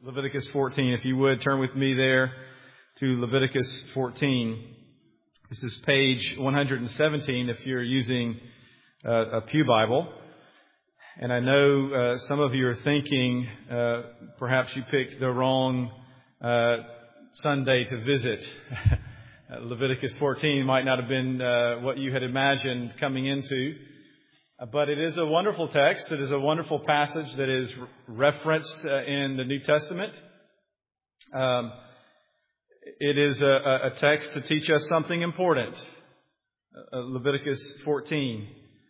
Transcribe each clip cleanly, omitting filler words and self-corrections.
Leviticus 14. If you would, turn with me there to Leviticus 14. This is page 117 if you're using a Pew Bible. And I know some of you are thinking perhaps you picked the wrong Sunday to visit. Leviticus 14 might not have been what you had imagined coming into. But it is a wonderful text. It is a wonderful passage that is referenced in the New Testament. It is a text to teach us something important. Leviticus 14.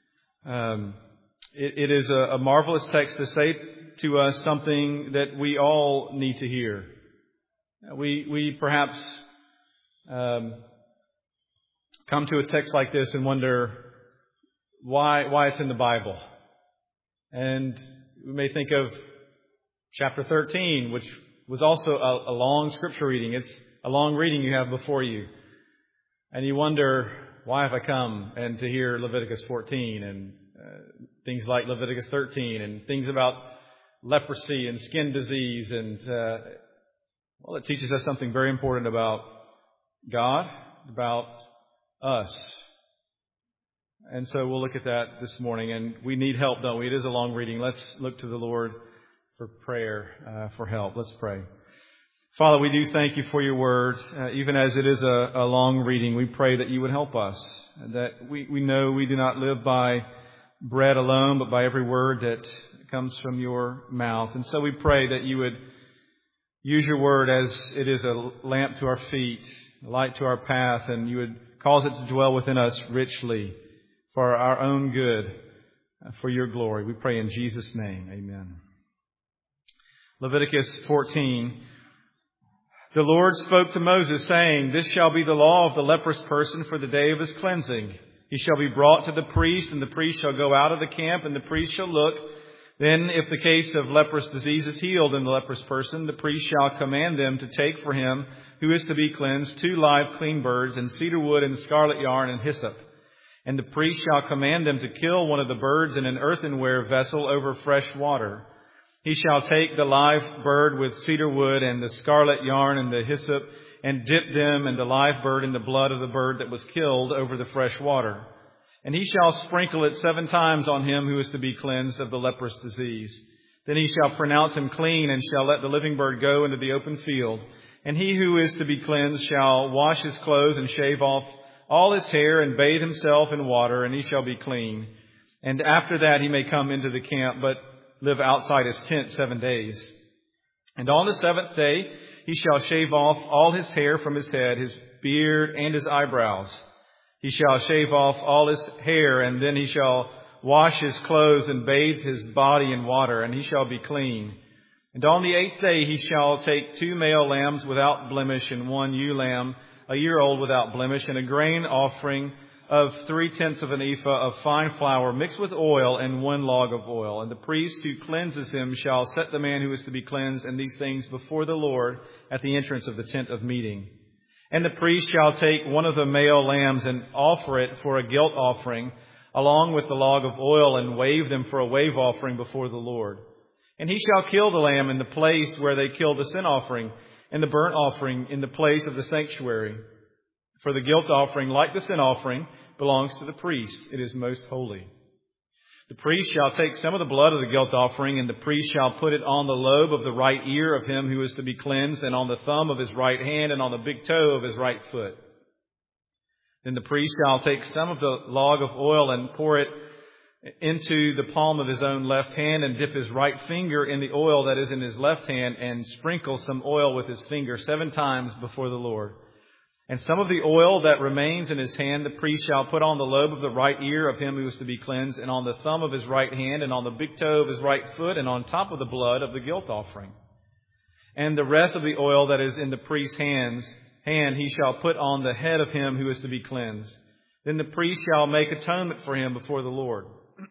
It is a marvelous text to say to us something that we all need to hear. We perhaps come to a text like this and wonder why it's in the Bible. And we may think of chapter 13, which was also a long scripture reading. It's a long reading you have before you. And you wonder, why have I come and to hear Leviticus 14 and things like Leviticus 13 and things about leprosy and skin disease. And, well, it teaches us something very important about God, about us. And so we'll look at that this morning. And we need help, don't we? It is a long reading. Let's look to the Lord for prayer, for help. Let's pray. Father, we do thank you for your word. Even as it is a long reading, we pray that you would help us. That we know we do not live by bread alone, but by every word that comes from your mouth. And so we pray that you would use your word as it is a lamp to our feet, a light to our path, and you would cause it to dwell within us richly for our own good, for your glory. We pray in Jesus' name. Amen. Leviticus 14. The Lord spoke to Moses, saying, "This shall be the law of the leprous person for the day of his cleansing. He shall be brought to the priest, and the priest shall go out of the camp, and the priest shall look. Then, if the case of leprous disease is healed in the leprous person, the priest shall command them to take for him who is to be cleansed 2 live clean birds, and cedar wood, and scarlet yarn, and hyssop. And the priest shall command them to kill one of the birds in an earthenware vessel over fresh water. He shall take the live bird with cedar wood and the scarlet yarn and the hyssop, and dip them and the live bird in the blood of the bird that was killed over the fresh water. And he shall sprinkle it 7 times on him who is to be cleansed of the leprous disease. Then he shall pronounce him clean, and shall let the living bird go into the open field. And he who is to be cleansed shall wash his clothes and shave off all his hair and bathe himself in water, and he shall be clean. And after that he may come into the camp, but live outside his tent 7 days. And on the 7th day he shall shave off all his hair from his head, his beard, and his eyebrows. He shall shave off all his hair, and then he shall wash his clothes and bathe his body in water, and he shall be clean. And on the 8th day he shall take 2 male lambs without blemish, and 1 ewe lamb, a year old without blemish, and a grain offering of 3/10 of an ephah of fine flour mixed with oil, and 1 log of oil. And the priest who cleanses him shall set the man who is to be cleansed and these things before the Lord at the entrance of the tent of meeting. And the priest shall take 1 of the male lambs and offer it for a guilt offering, along with the log of oil, and wave them for a wave offering before the Lord. And he shall kill the lamb in the place where they kill the sin offering, and the burnt offering in the place of the sanctuary. For the guilt offering, like the sin offering, belongs to the priest. It is most holy. The priest shall take some of the blood of the guilt offering, and the priest shall put it on the lobe of the right ear of him who is to be cleansed, and on the thumb of his right hand, and on the big toe of his right foot. Then the priest shall take some of the log of oil and pour it into the palm of his own left hand, and dip his right finger in the oil that is in his left hand, and sprinkle some oil with his finger 7 times before the Lord. And some of the oil that remains in his hand the priest shall put on the lobe of the right ear of him who is to be cleansed, and on the thumb of his right hand, and on the big toe of his right foot, and on top of the blood of the guilt offering. And the rest of the oil that is in the priest's hand he shall put on the head of him who is to be cleansed. Then the priest shall make atonement for him before the Lord.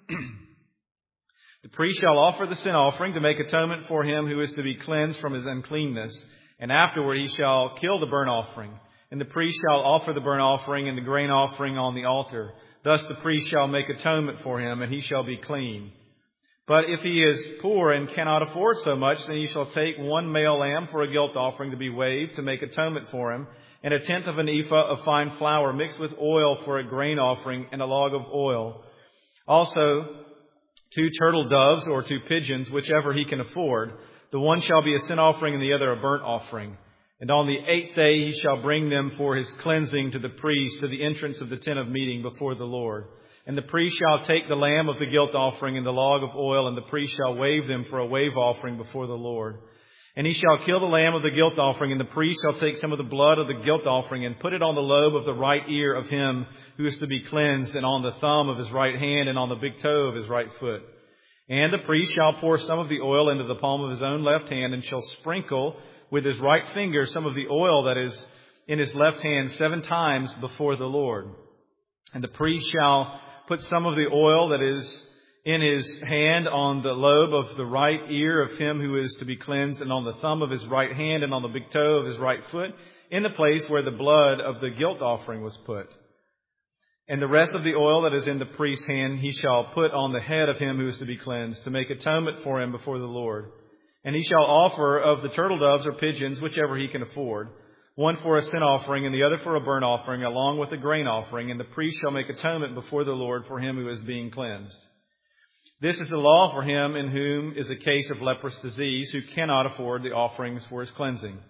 The priest shall offer the sin offering to make atonement for him who is to be cleansed from his uncleanness. And afterward he shall kill the burnt offering. And the priest shall offer the burnt offering and the grain offering on the altar. Thus the priest shall make atonement for him, and he shall be clean. But if he is poor and cannot afford so much, then you shall take 1 male lamb for a guilt offering to be waved, to make atonement for him, and 1/10 of an ephah of fine flour mixed with oil for a grain offering, and a log of oil. Also 2 turtle doves or 2 pigeons, whichever he can afford. The one shall be a sin offering and the other a burnt offering. And on the 8th day he shall bring them for his cleansing to the priest, to the entrance of the tent of meeting before the Lord. And the priest shall take the lamb of the guilt offering and the log of oil, and the priest shall wave them for a wave offering before the Lord. And he shall kill the lamb of the guilt offering, and the priest shall take some of the blood of the guilt offering and put it on the lobe of the right ear of him who is to be cleansed, and on the thumb of his right hand, and on the big toe of his right foot. And the priest shall pour some of the oil into the palm of his own left hand, and shall sprinkle with his right finger some of the oil that is in his left hand 7 times before the Lord. And the priest shall put some of the oil that is in his hand on the lobe of the right ear of him who is to be cleansed, and on the thumb of his right hand, and on the big toe of his right foot, in the place where the blood of the guilt offering was put. And the rest of the oil that is in the priest's hand he shall put on the head of him who is to be cleansed, to make atonement for him before the Lord. And he shall offer of the turtle doves or pigeons, whichever he can afford, one for a sin offering and the other for a burnt offering, along with a grain offering. And the priest shall make atonement before the Lord for him who is being cleansed. This is the law for him in whom is a case of leprous disease, who cannot afford the offerings for his cleansing.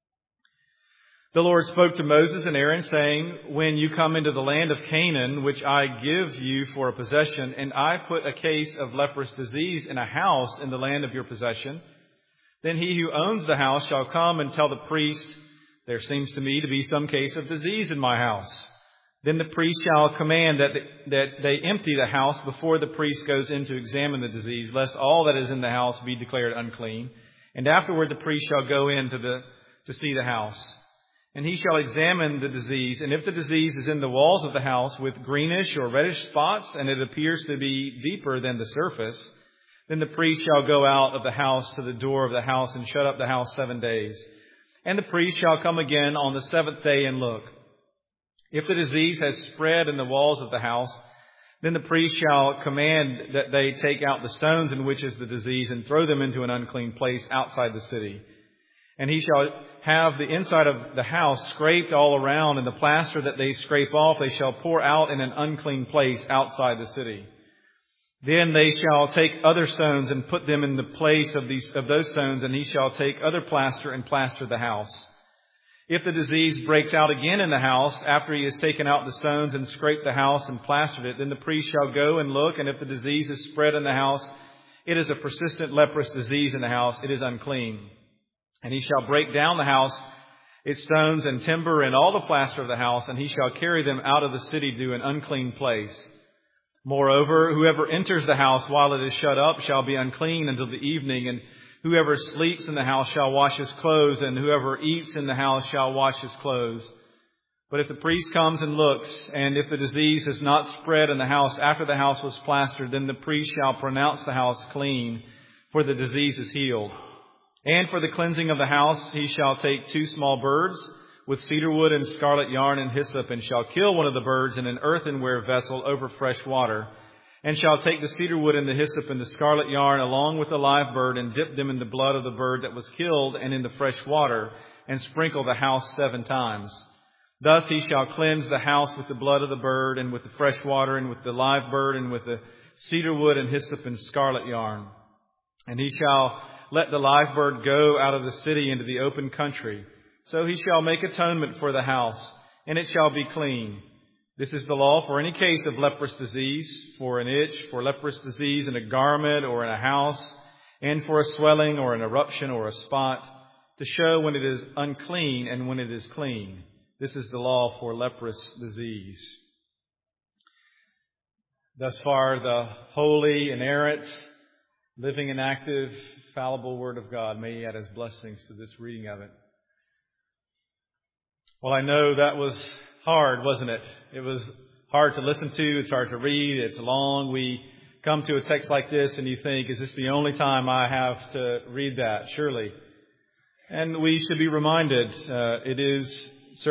The Lord spoke to Moses and Aaron, saying, when you come into the land of Canaan, which I give you for a possession, and I put a case of leprous disease in a house in the land of your possession, then he who owns the house shall come and tell the priest, there seems to me to be some case of disease in my house. Then the priest shall command that they empty the house before the priest goes in to examine the disease, lest all that is in the house be declared unclean. And afterward the priest shall go in to see the house. And he shall examine the disease. And if the disease is in the walls of the house with greenish or reddish spots, and it appears to be deeper than the surface, then the priest shall go out of the house to the door of the house and shut up the house 7 days. And the priest shall come again on the 7th day and look. If the disease has spread in the walls of the house, then the priest shall command that they take out the stones in which is the disease and throw them into an unclean place outside the city. And he shall have the inside of the house scraped all around, and the plaster that they scrape off they shall pour out in an unclean place outside the city. Then they shall take other stones and put them in the place of those stones, and he shall take other plaster and plaster the house. If the disease breaks out again in the house, after he has taken out the stones and scraped the house and plastered it, then the priest shall go and look, and if the disease is spread in the house, it is a persistent leprous disease in the house, it is unclean. And he shall break down the house, its stones and timber and all the plaster of the house, and he shall carry them out of the city to an unclean place. Moreover, whoever enters the house while it is shut up shall be unclean until the evening, and whoever sleeps in the house shall wash his clothes, and whoever eats in the house shall wash his clothes. But if the priest comes and looks, and if the disease has not spread in the house after the house was plastered, then the priest shall pronounce the house clean, for the disease is healed. And for the cleansing of the house he shall take 2 small birds, with cedar wood and scarlet yarn and hyssop, and shall kill one of the birds in an earthenware vessel over fresh water, and shall take the cedar wood and the hyssop and the scarlet yarn along with the live bird, and dip them in the blood of the bird that was killed and in the fresh water, and sprinkle the house 7 times. Thus he shall cleanse the house with the blood of the bird, and with the fresh water, and with the live bird, and with the cedar wood and hyssop and scarlet yarn. And he shall let the live bird go out of the city into the open country. So he shall make atonement for the house, and it shall be clean. This is the law for any case of leprous disease, for an itch, for leprous disease in a garment or in a house, and for a swelling or an eruption or a spot, to show when it is unclean and when it is clean. This is the law for leprous disease. Thus far, the holy, inerrant, living and active, fallible Word of God. May He add His blessings to this reading of it. Well, I know that was hard, wasn't it? It was hard to listen to. It's hard to read. It's long. We come to a text like this and you think, is this the only time I have to read that? Surely. And we should be reminded, it is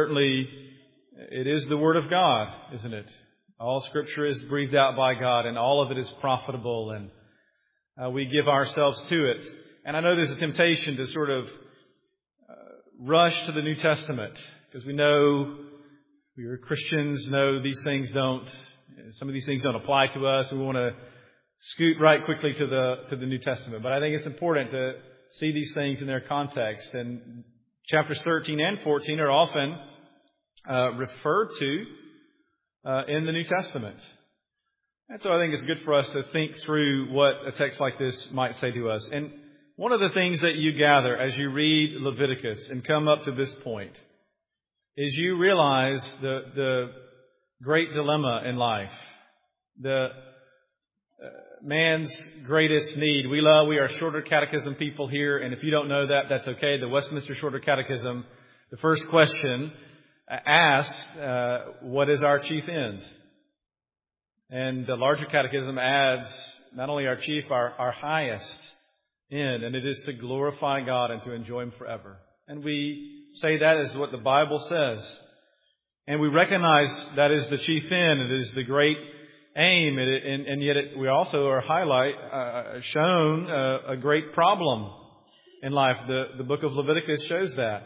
the Word of God, isn't it? All Scripture is breathed out by God, and all of it is profitable, and we give ourselves to it. And I know there's a temptation to sort of rush to the New Testament because we know we are Christians, know some of these things don't apply to us. We want to scoot right quickly to the New Testament. But I think it's important to see these things in their context. And chapters 13 and 14 are often referred to in the New Testament. And so I think it's good for us to think through what a text like this might say to us. And one of the things that you gather as you read Leviticus and come up to this point is you realize the great dilemma in life, the man's greatest need. We are Shorter Catechism people here, and if you don't know that, that's okay. The Westminster Shorter Catechism, the first question asks, what is our chief end? And the Larger Catechism adds not only our chief, our highest end, and it is to glorify God and to enjoy Him forever. And we say that is what the Bible says. And we recognize that is the chief end. It is the great aim. And yet we also are shown a great problem in life. The book of Leviticus shows that.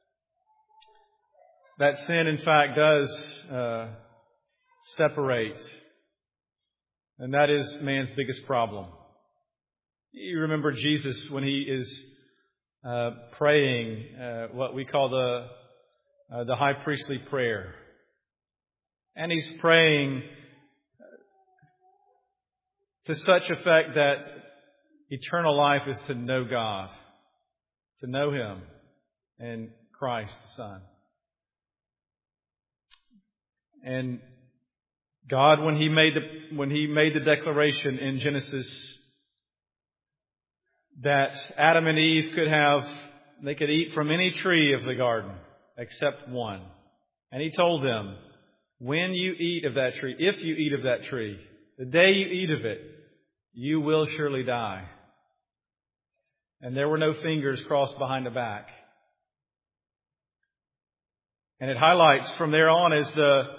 That sin, in fact, does separate. And that is man's biggest problem. You remember Jesus when He is praying what we call the high priestly prayer. And He's praying to such effect that eternal life is to know God, to know Him and Christ the Son. And God, when He made the declaration in Genesis that Adam and Eve they could eat from any tree of the garden except one. And He told them, when you eat of that tree, if you eat of that tree, the day you eat of it, you will surely die. And there were no fingers crossed behind the back. And it highlights from there on is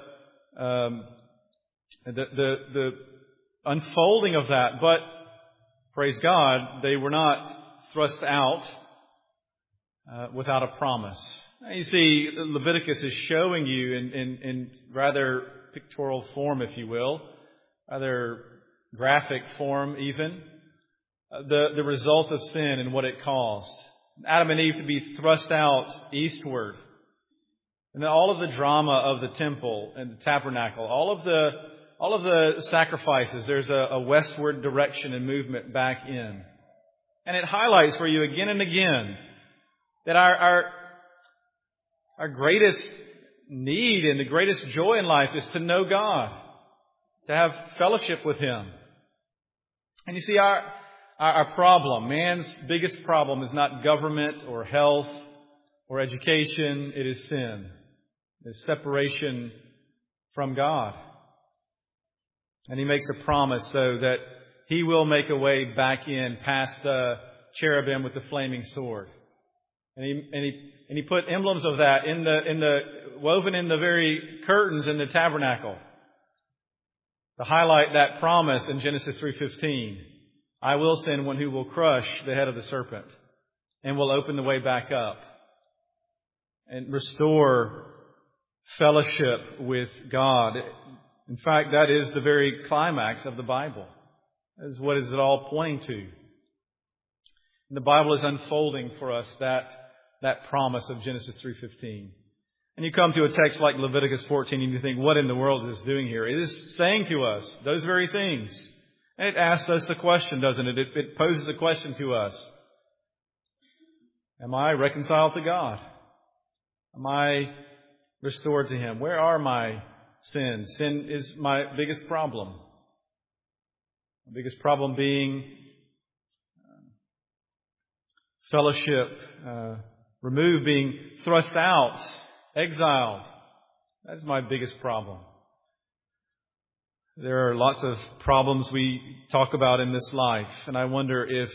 the unfolding of that. But praise God, they were not thrust out without a promise. You see, Leviticus is showing you in rather pictorial form, if you will, rather graphic form even, the result of sin and what it caused. Adam and Eve to be thrust out eastward. And then all of the drama of the temple and the tabernacle, all of the sacrifices, there's a westward direction and movement back in. And it highlights for you again and again that our greatest need and the greatest joy in life is to know God, to have fellowship with Him. And you see, our problem, man's biggest problem, is not government or health or education. It is sin. It is separation from God. And He makes a promise, though, that He will make a way back in past the cherubim with the flaming sword. And he put emblems of that woven in the very curtains in the tabernacle to highlight that promise in Genesis 3:15. I will send one who will crush the head of the serpent and will open the way back up and restore fellowship with God. In fact, that is the very climax of the Bible. That is what is it all pointing to. And the Bible is unfolding for us that promise of Genesis 3:15. And you come to a text like Leviticus 14 and you think, what in the world is this doing here? It is saying to us those very things. And it asks us a question, doesn't it? It poses a question to us. Am I reconciled to God? Am I restored to Him? Where are my sins? Sin is my biggest problem. The biggest problem being fellowship removed, being thrust out, exiled. That's my biggest problem. There are lots of problems we talk about in this life, and I wonder if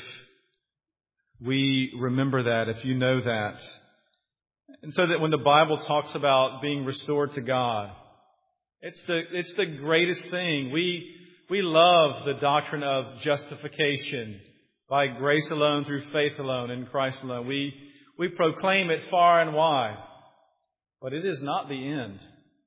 we remember that, if you know that. And so that when the Bible talks about being restored to God, it's the greatest thing. We We love the doctrine of justification by grace alone, through faith alone, in Christ alone. We proclaim it far and wide. But it is not the end.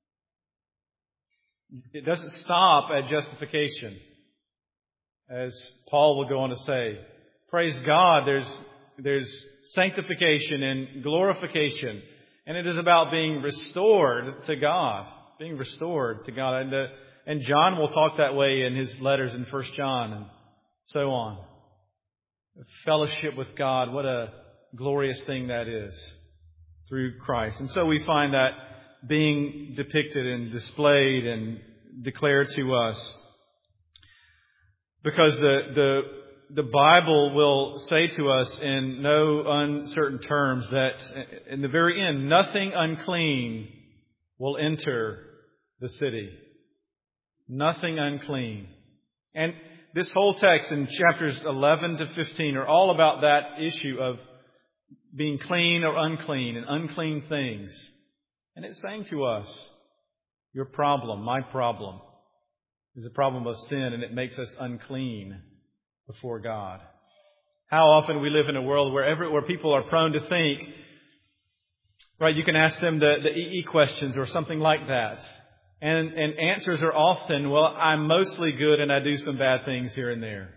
It doesn't stop at justification. As Paul will go on to say, praise God, there's sanctification and glorification. And it is about being restored to God. Being restored to God. And John will talk that way in his letters in 1 John and so on. Fellowship with God, what a glorious thing that is through Christ. And so we find that being depicted and displayed and declared to us. Because the Bible will say to us in no uncertain terms that in the very end, nothing unclean will enter the city. Nothing unclean. And this whole text in chapters 11 to 15 are all about that issue of being clean or unclean and unclean things. And it's saying to us, your problem, my problem, is a problem of sin, and it makes us unclean before God. How often we live in a world where people are prone to think, right, you can ask them the EE questions or something like that. And answers are often, well, I'm mostly good and I do some bad things here and there.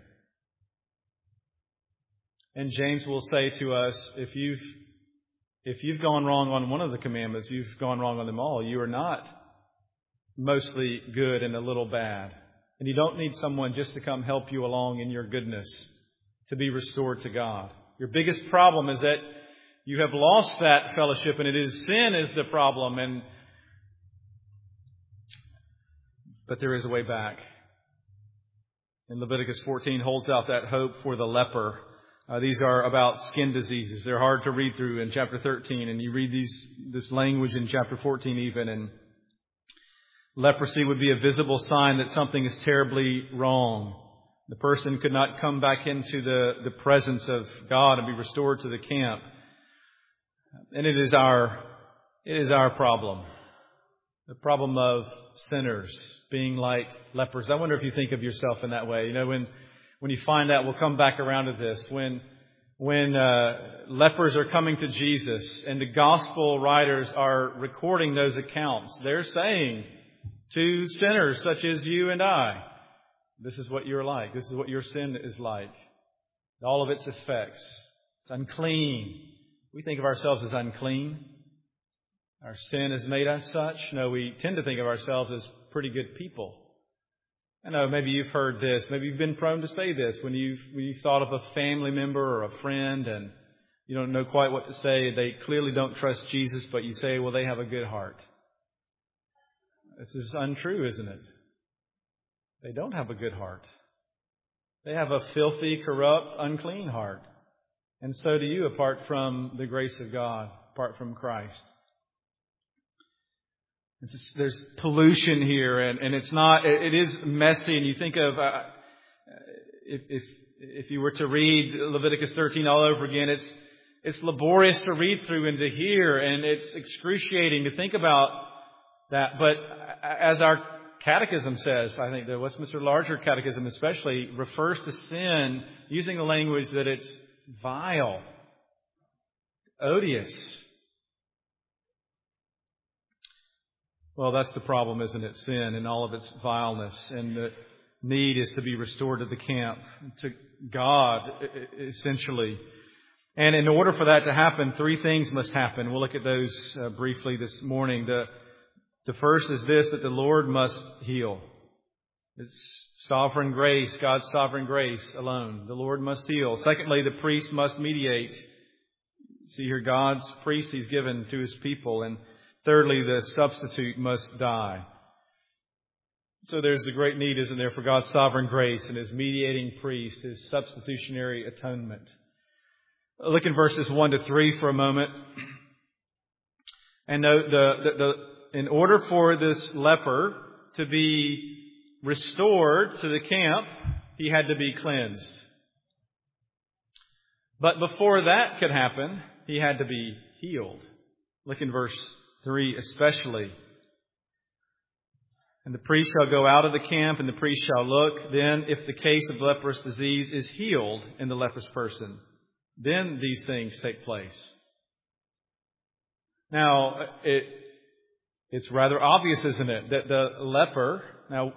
And James will say to us, if you've gone wrong on one of the commandments, you've gone wrong on them all. You are not mostly good and a little bad. And you don't need someone just to come help you along in your goodness to be restored to God. Your biggest problem is that you have lost that fellowship, and it is sin is the problem. But there is a way back. And Leviticus 14 holds out that hope for the leper. These are about skin diseases. They're hard to read through in chapter 13, and you read this language in chapter 14 even, and leprosy would be a visible sign that something is terribly wrong. The person could not come back into the presence of God and be restored to the camp. And it is our problem. The problem of sinners being like lepers. I wonder if you think of yourself in that way. You know, when you find out, we'll come back around to this. When lepers are coming to Jesus and the gospel writers are recording those accounts, they're saying to sinners such as you and I, this is what you're like. This is what your sin is like. All of its effects. It's unclean. We think of ourselves as unclean. Our sin has made us such. No, we tend to think of ourselves as pretty good people. I know maybe you've heard this. Maybe you've been prone to say this when you thought of a family member or a friend and you don't know quite what to say. They clearly don't trust Jesus, but you say, well, they have a good heart. This is untrue, isn't it? They don't have a good heart. They have a filthy, corrupt, unclean heart. And so do you, apart from the grace of God, apart from Christ. There's pollution here, and it's not. It is messy. And you think of if you were to read Leviticus 13 all over again, it's laborious to read through and to hear, and it's excruciating to think about that. But as our catechism says, I think the Westminster Larger Catechism especially refers to sin using the language that it's vile, odious. Well, that's the problem, isn't it? Sin and all of its vileness. And the need is to be restored to the camp, to God, essentially. And in order for that to happen, three things must happen. We'll look at those briefly this morning. The first is this, that the Lord must heal. It's sovereign grace, God's sovereign grace alone. The Lord must heal. Secondly, the priest must mediate. See here, God's priest He's given to His people. And thirdly, the substitute must die. So there's a great need, isn't there, for God's sovereign grace and His mediating priest, His substitutionary atonement. Look in verses 1 to 3 for a moment. And note, in order for this leper to be restored to the camp, he had to be cleansed. But before that could happen, he had to be healed. Look in verse 3 especially. And the priest shall go out of the camp, and the priest shall look. Then, if the case of leprous disease is healed in the leprous person, then these things take place. Now, it's rather obvious, isn't it, that the leper, now,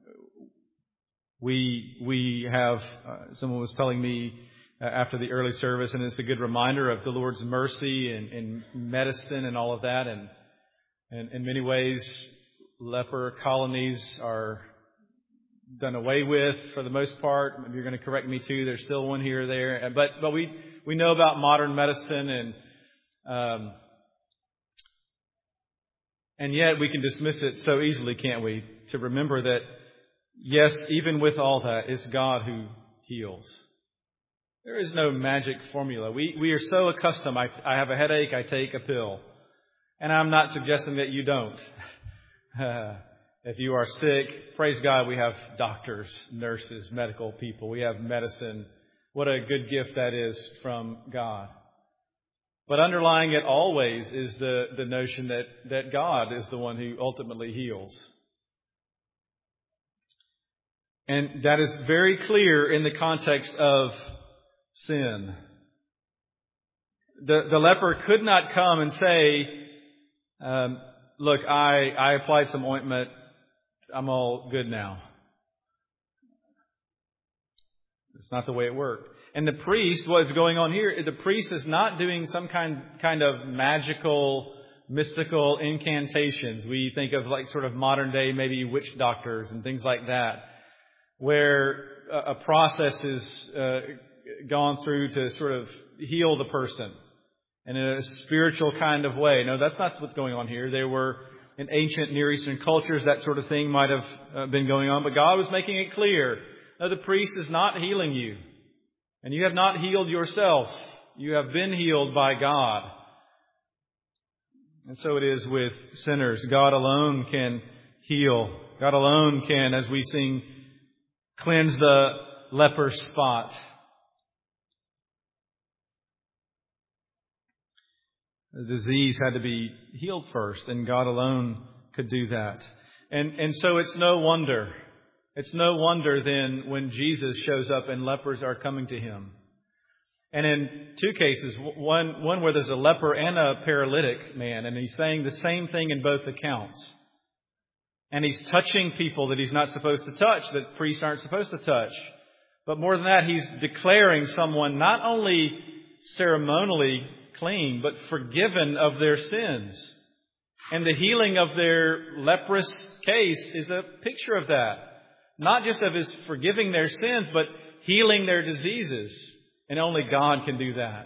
we have, someone was telling me after the early service, and it's a good reminder of the Lord's mercy and medicine and all of that. And in many ways, leper colonies are done away with for the most part. You're going to correct me too. There's still one here or there. But we know about modern medicine, and yet we can dismiss it so easily, can't we? To remember that, yes, even with all that, it's God who heals. There is no magic formula. We are so accustomed. I have a headache, I take a pill. And I'm not suggesting that you don't. If you are sick, praise God, we have doctors, nurses, medical people. We have medicine. What a good gift that is from God. But underlying it always is the notion that God is the one who ultimately heals. And that is very clear in the context of sin. The leper could not come and say, look, I applied some ointment. I'm all good now. It's not the way it worked. And the priest, what's going on here, the priest is not doing some kind of magical, mystical incantations. We think of like sort of modern day, maybe witch doctors and things like that, where a process is gone through to sort of heal the person in a spiritual kind of way. No, that's not what's going on here. There were, in ancient Near Eastern cultures, that sort of thing might have been going on. But God was making it clear. No, the priest is not healing you. And you have not healed yourself. You have been healed by God. And so it is with sinners. God alone can heal. God alone can, as we sing, cleanse the leper's spot. The disease had to be healed first, and God alone could do that. And so it's no wonder. It's no wonder then when Jesus shows up and lepers are coming to Him. And in two cases, one where there's a leper and a paralytic man, and He's saying the same thing in both accounts. And He's touching people that He's not supposed to touch, that priests aren't supposed to touch. But more than that, He's declaring someone not only ceremonially clean, but forgiven of their sins. And the healing of their leprous case is a picture of that. Not just of His forgiving their sins, but healing their diseases. And only God can do that.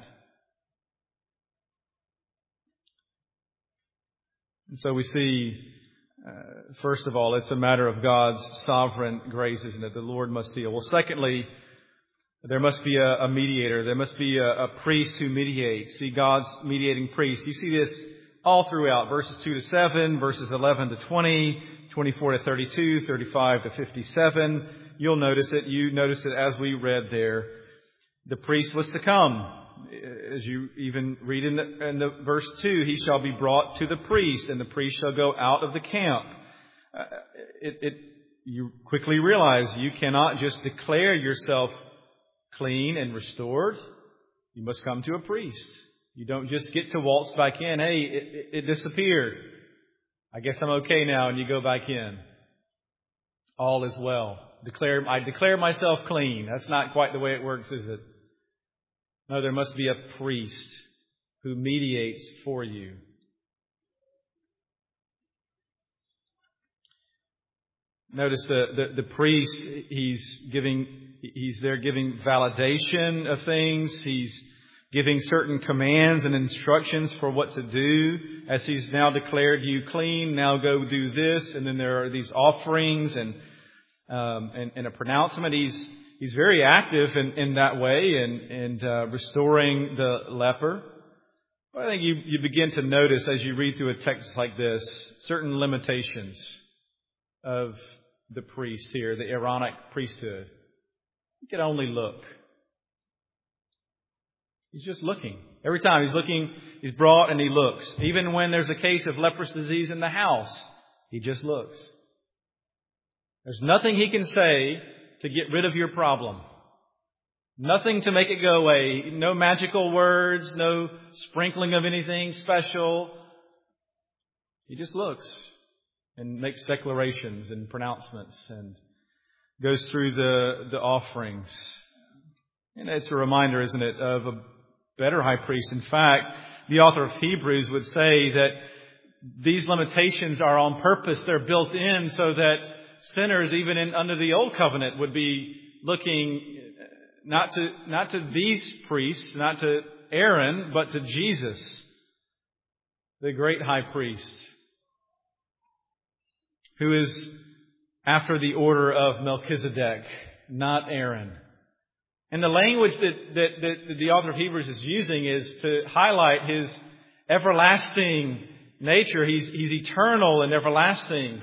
And so we see, first of all, it's a matter of God's sovereign grace, isn't it? The Lord must heal. Well, secondly, there must be a mediator. There must be a priest who mediates. See, God's mediating priest. You see this all throughout. Verses 2 to 7, verses 11 to 20, 24 to 32, 35 to 57. You'll notice it. You notice it as we read there. The priest was to come. As you even read in the verse 2, he shall be brought to the priest, and the priest shall go out of the camp. You quickly realize you cannot just declare yourself clean and restored. You must come to a priest. You don't just get to waltz back in. Hey, it disappeared. I guess I'm okay now, and you go back in. All is well. I declare myself clean. That's not quite the way it works, is it? No, there must be a priest who mediates for you. Notice the priest, he's there giving validation of things. He's giving certain commands and instructions for what to do. As he's now declared you clean, now go do this. And then there are these offerings and a pronouncement. He's very active in that way and restoring the leper. But I think you begin to notice as you read through a text like this, certain limitations of the priest here, the Aaronic priesthood. He can only look. He's just looking. Every time he's looking, he's brought and he looks. Even when there's a case of leprous disease in the house, he just looks. There's nothing he can say to get rid of your problem. Nothing to make it go away. No magical words, no sprinkling of anything special. He just looks and makes declarations and pronouncements and goes through the offerings. And it's a reminder, isn't it, of a better high priest. In fact, the author of Hebrews would say that these limitations are on purpose. They're built in so that sinners, even under the old covenant, would be looking not to these priests, not to Aaron, but to Jesus, the great high priest, who is after the order of Melchizedek, not Aaron. And the language that the author of Hebrews is using is to highlight his everlasting nature. He's eternal and everlasting.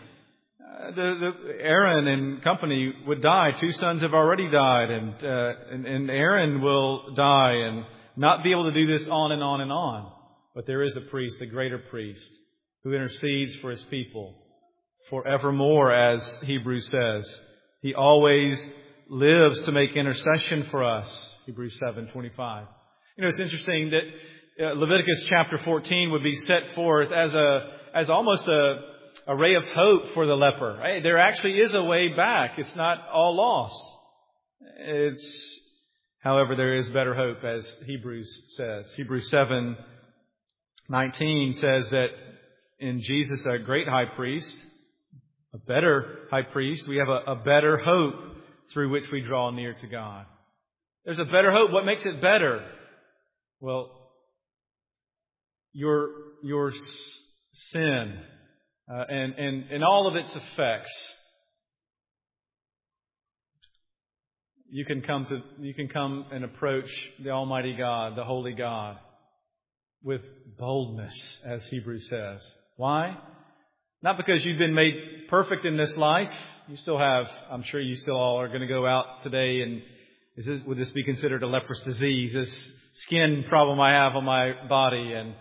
Aaron and company would die. 2 sons have already died, and Aaron will die and not be able to do this on and on and on. But there is a priest, a greater priest, who intercedes for his people forevermore, as Hebrews says. He always lives to make intercession for us. Hebrews 7:25. It's interesting that Leviticus chapter 14 would be set forth as almost a ray of hope for the leper. Hey, there actually is a way back. It's not all lost. However, there is better hope, as Hebrews says. Hebrews 7:19 says that in Jesus, a great high priest, a better high priest, we have a better hope through which we draw near to God. There's a better hope. What makes it better? Well, your sin and all of its effects. You can come and approach the Almighty God, the Holy God, with boldness, as Hebrews says. Why? Not because you've been made perfect in this life. You still have, I'm sure you still all are going to go out today and would this be considered a leprous disease? This skin problem I have on my body, and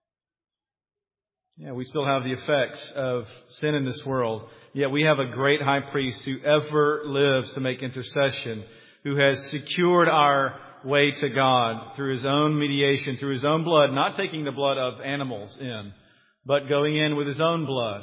we still have the effects of sin in this world. Yet we have a great high priest who ever lives to make intercession, who has secured our way to God through His own mediation, through His own blood, not taking the blood of animals in, but going in with His own blood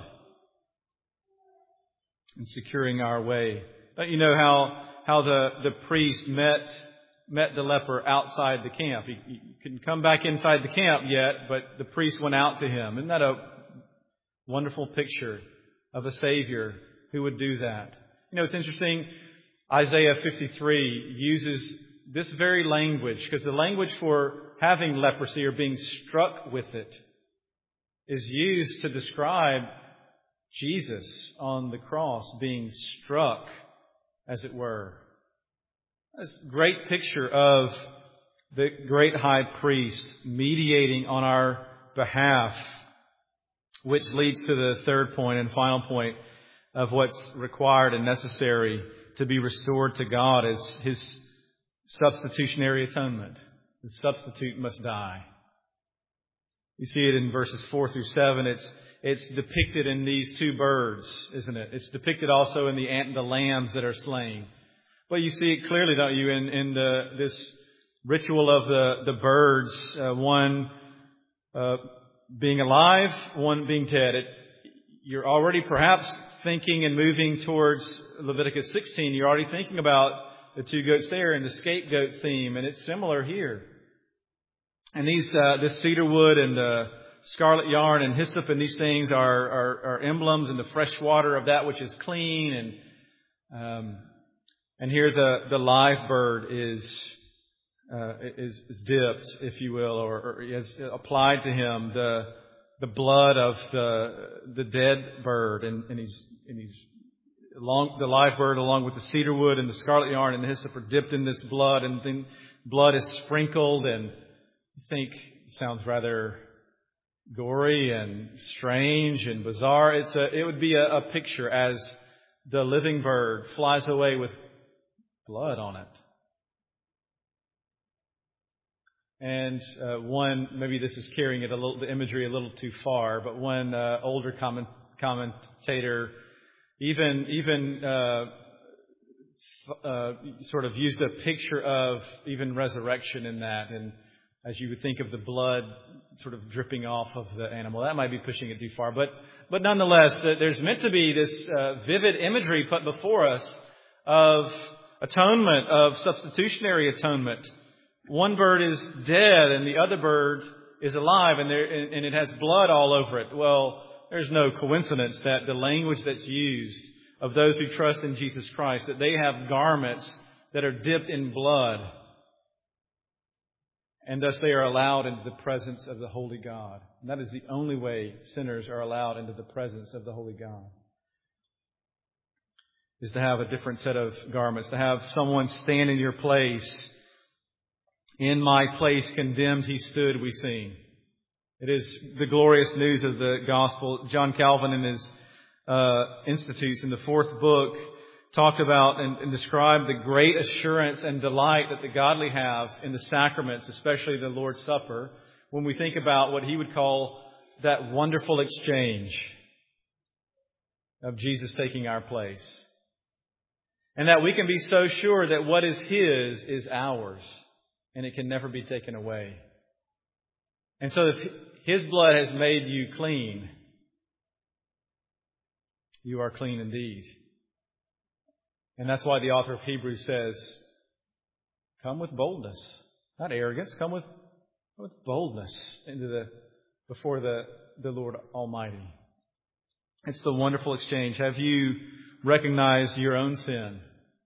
and securing our way. Don't you know how the priest met the leper outside the camp? He couldn't come back inside the camp yet, but the priest went out to him. Isn't that a wonderful picture of a Savior who would do that? It's interesting. Isaiah 53 uses this very language, because the language for having leprosy or being struck with it is used to describe Jesus on the cross being struck, as it were. This great picture of the great high priest mediating on our behalf, which leads to the third point and final point of what's required and necessary to be restored to God is His substitutionary atonement. The substitute must die. You see it in verses 4 through 7. It's depicted in these 2 birds, isn't it? It's depicted also in the lambs that are slain. But you see it clearly, don't you, in this ritual of the birds, one being alive, one being dead. You're already perhaps thinking and moving towards Leviticus 16. You're already thinking about the 2 goats there and the scapegoat theme, and it's similar here. And this cedar wood and the scarlet yarn and hyssop and these things are emblems in the fresh water of that which is clean. And here the live bird is dipped, if you will, or is applied to him the blood of the dead bird, and he's the live bird along with the cedar wood and the scarlet yarn and the hyssop are dipped in this blood, and then blood is sprinkled, and you think it sounds rather gory and strange and bizarre. It would be a picture as the living bird flies away with blood on it. And maybe this is carrying the imagery a little too far, but one older commentator even sort of used a picture of even resurrection in that. And as you would think of the blood sort of dripping off of the animal, that might be pushing it too far. But nonetheless, there's meant to be this vivid imagery put before us of atonement, of substitutionary atonement. One bird is dead and the other bird is alive, and it has blood all over it. Well, there's no coincidence that the language that's used of those who trust in Jesus Christ, that they have garments that are dipped in blood, and thus they are allowed into the presence of the Holy God. And that is the only way sinners are allowed into the presence of the Holy God, is to have a different set of garments, to have someone stand in your place. In my place condemned he stood, we sing. It is the glorious news of the gospel. John Calvin in his Institutes in the 4th book talked about and described the great assurance and delight that the godly have in the sacraments, especially the Lord's Supper, when we think about what he would call that wonderful exchange of Jesus taking our place. And that we can be so sure that what is His is ours, and it can never be taken away. And so if His blood has made you clean, you are clean indeed. And that's why the author of Hebrews says, come with boldness, not arrogance, come with boldness before the Lord Almighty. It's the wonderful exchange. Have you recognized your own sin?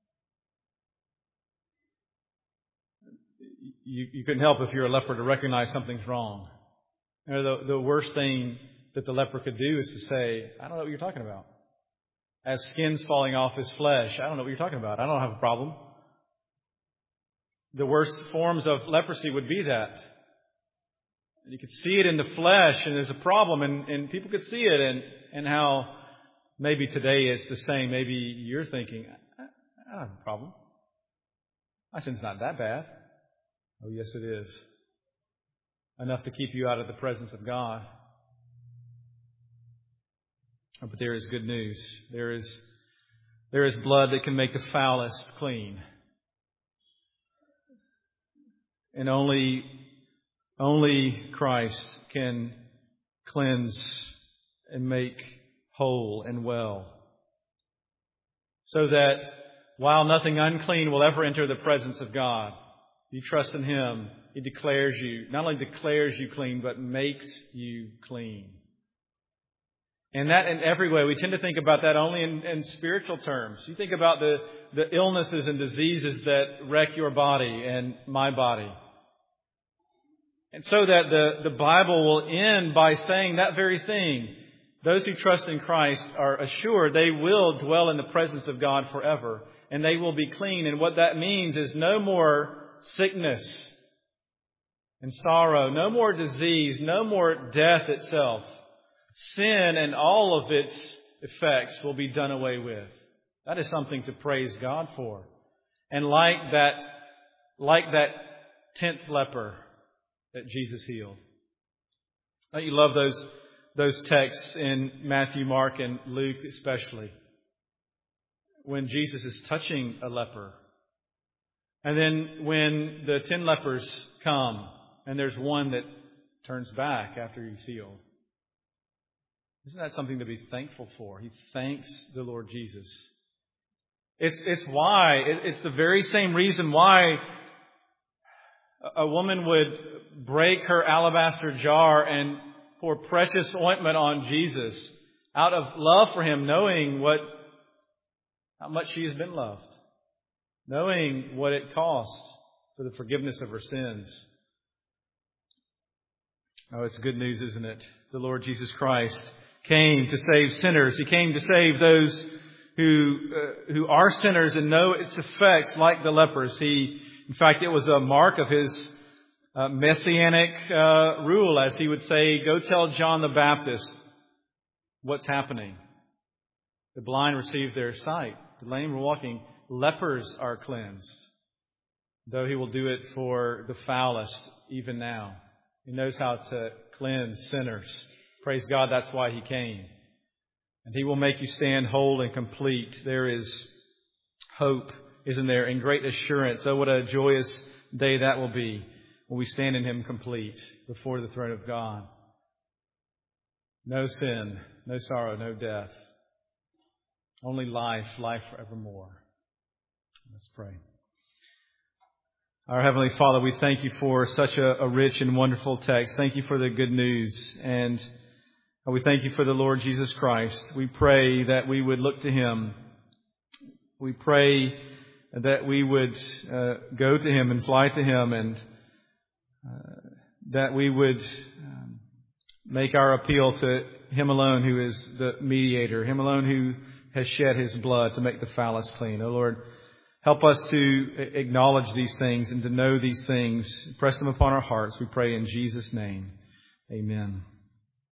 You couldn't help, if you're a leper, to recognize something's wrong. The worst thing that the leper could do is to say, I don't know what you're talking about. As skin's falling off his flesh, I don't know what you're talking about. I don't have a problem. The worst forms of leprosy would be that. You could see it in the flesh, and there's a problem, and people could see it, and how maybe today it's the same. Maybe you're thinking, I don't have a problem. My sin's not that bad. Oh, yes, it is. Enough to keep you out of the presence of God. But there is good news. There is blood that can make the foulest clean. And only Christ can cleanse and make whole and well. So that while nothing unclean will ever enter the presence of God, you trust in Him, He declares you, not only declares you clean, but makes you clean. And that in every way. We tend to think about that only in spiritual terms. You think about the illnesses and diseases that wreck your body and my body. And so that the Bible will end by saying that very thing. Those who trust in Christ are assured they will dwell in the presence of God forever. And they will be clean. And what that means is no more sickness and sorrow, no more disease, no more death itself. Sin and all of its effects will be done away with. That is something to praise God for. And like that 10th leper that Jesus healed. Don't you love those texts in Matthew, Mark, and Luke especially? When Jesus is touching a leper. And then when the 10 lepers come, and there's one that turns back after he's healed. Isn't that something to be thankful for? He thanks the Lord Jesus. It's the very same reason why a woman would break her alabaster jar and pour precious ointment on Jesus out of love for Him, knowing how much she has been loved. Knowing what it costs for the forgiveness of her sins. Oh, it's good news, isn't it? The Lord Jesus Christ came to save sinners. He came to save those who are sinners and know its effects, like the lepers. In fact, it was a mark of His messianic rule, as He would say, go tell John the Baptist what's happening. The blind receive their sight. The lame are walking. Lepers are cleansed, though He will do it for the foulest even now. He knows how to cleanse sinners. Praise God, that's why He came. And He will make you stand whole and complete. There is hope, isn't there, and great assurance. Oh, what a joyous day that will be when we stand in Him complete before the throne of God. No sin, no sorrow, no death. Only life, life forevermore. Let's pray. Our Heavenly Father, we thank You for such a rich and wonderful text. Thank You for the good news. And we thank You for the Lord Jesus Christ. We pray that we would look to Him. We pray that we would go to Him and fly to Him, and that we would make our appeal to Him alone who is the mediator, Him alone who has shed His blood to make the foulest clean. Oh Lord, help us to acknowledge these things and to know these things. Press them upon our hearts, we pray in Jesus' name. Amen.